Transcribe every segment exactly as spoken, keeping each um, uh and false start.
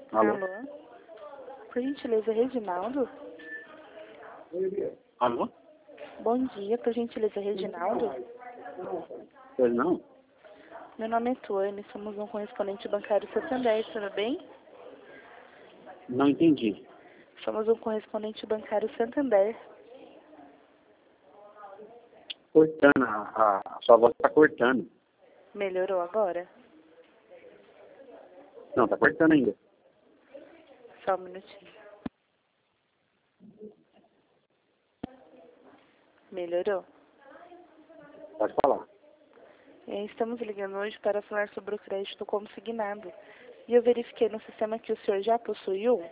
Alô? Alô? Por gentileza, Reginaldo? Alô? Bom dia, por gentileza, Reginaldo? Pois não? Meu nome é Tuane, somos um correspondente bancário Santander, tudo bem? Não entendi. Somos um correspondente bancário Santander. Cortando, a, a sua voz tá cortando. Melhorou agora? Não, tá cortando ainda. Só um minutinho. Melhorou? Pode falar. É, estamos ligando hoje para falar sobre o crédito consignado. E eu verifiquei no sistema que o senhor já possui um.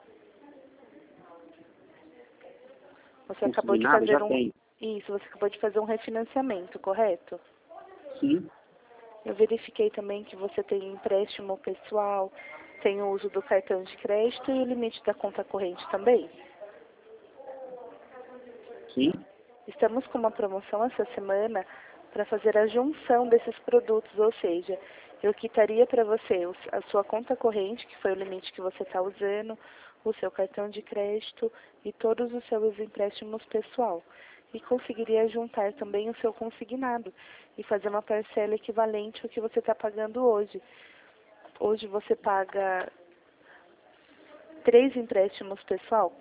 Você acabou de Consignado? fazer Já um... tem. Isso, você acabou de fazer um refinanciamento, correto? Sim. Eu verifiquei também que você tem empréstimo pessoal, tem o uso do cartão de crédito e o limite da conta corrente também. Sim. Estamos com uma promoção essa semana para fazer a junção desses produtos, ou seja, eu quitaria para você a sua conta corrente, que foi o limite que você está usando, o seu cartão de crédito e todos os seus empréstimos pessoal. E conseguiria juntar também o seu consignado e fazer uma parcela equivalente ao que você está pagando hoje. Hoje você paga três empréstimos pessoal.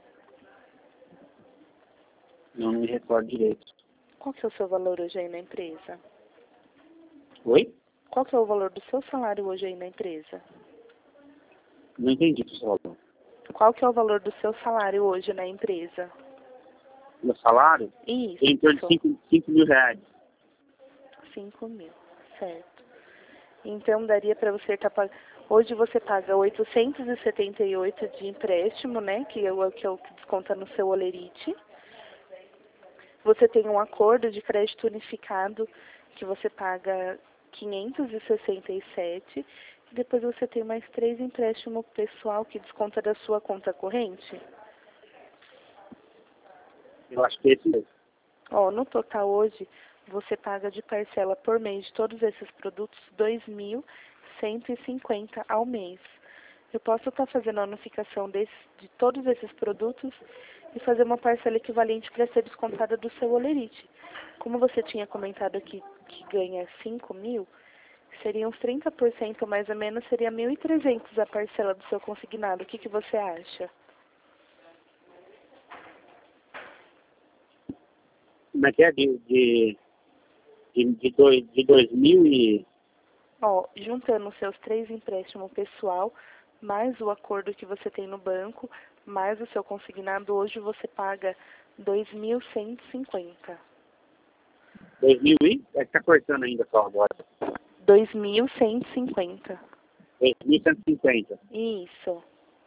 Não me recordo direito. Qual que é o seu valor hoje aí na empresa? Oi? Qual que é o valor do seu salário hoje aí na empresa? Não entendi o que você falou. Qual que é o valor do seu salário hoje na empresa? Meu salário? Isso. Em torno de cinco mil reais. cinco mil, certo. Então daria para você estar pagando... Hoje você paga oitocentos e setenta e oito de empréstimo, né? Que é o que é o que desconta no seu olerite. Você tem um acordo de crédito unificado que você paga quinhentos e sessenta e sete. E depois você tem mais três empréstimos pessoal que desconta da sua conta corrente. Eu acho que é esse mesmo. Ó, no total hoje, você paga de parcela por mês de todos esses produtos dois mil cento e cinquenta ao mês. Eu posso estar fazendo a unificação desse, de todos esses produtos e fazer uma parcela equivalente para ser descontada do seu olerite. Como você tinha comentado aqui que ganha cinco mil, seria uns trinta por cento mais ou menos, seria mil e trezentos a parcela do seu consignado. O que, que você acha? Como é que é? De, de, de, de, dois, de dois mil e... Ó, juntando os seus três empréstimos pessoal, mais o acordo que você tem no banco, mais o seu consignado, hoje você paga dois mil cento e cinquenta. dois mil e... É que tá cortando ainda só agora. dois mil cento e cinquenta. dois mil cento e cinquenta. Isso.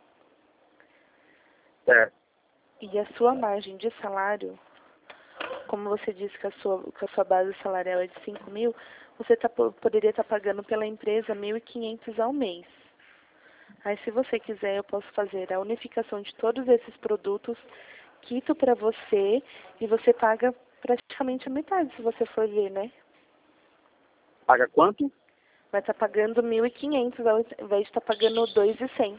Certo. E a sua margem de salário, como você disse que a sua, que a sua base salarial é de cinco mil, você tá, poderia estar pagando pela empresa mil e quinhentos ao mês. Aí, se você quiser, eu posso fazer a unificação de todos esses produtos, quito para você e você paga praticamente a metade, se você for ver, né? Paga quanto? Vai estar pagando mil e quinhentos ao invés de estar pagando dois mil e cem.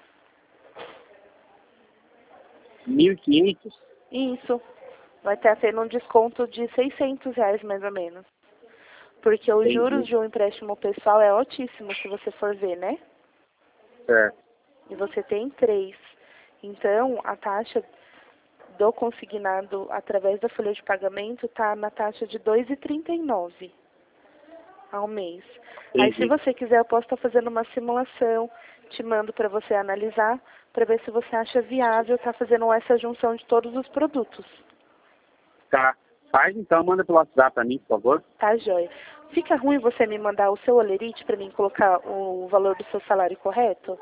mil e quinhentos? Isso. Vai estar tendo um desconto de seiscentos reais, mais ou menos. Porque os juros Entendi. de um empréstimo pessoal é altíssimo, se você for ver, né? Certo. E você tem três. Então, a taxa do consignado através da folha de pagamento está na taxa de dois reais e trinta e nove centavos ao mês. Entendi. Aí, se você quiser, eu posso estar fazendo uma simulação, te mando para você analisar, para ver se você acha viável estar fazendo essa junção de todos os produtos. Tá. Faz então, manda pelo WhatsApp pra mim, por favor. Tá, joia. Fica ruim você me mandar o seu olerite para mim colocar o valor do seu salário correto?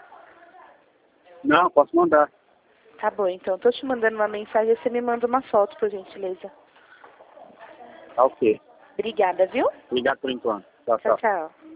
Não, posso mandar. Tá bom, então. Tô te mandando uma mensagem e você me manda uma foto, por gentileza. Tá ok. Obrigada, viu? Obrigado por enquanto. Tchau, Tchau, tchau. tchau.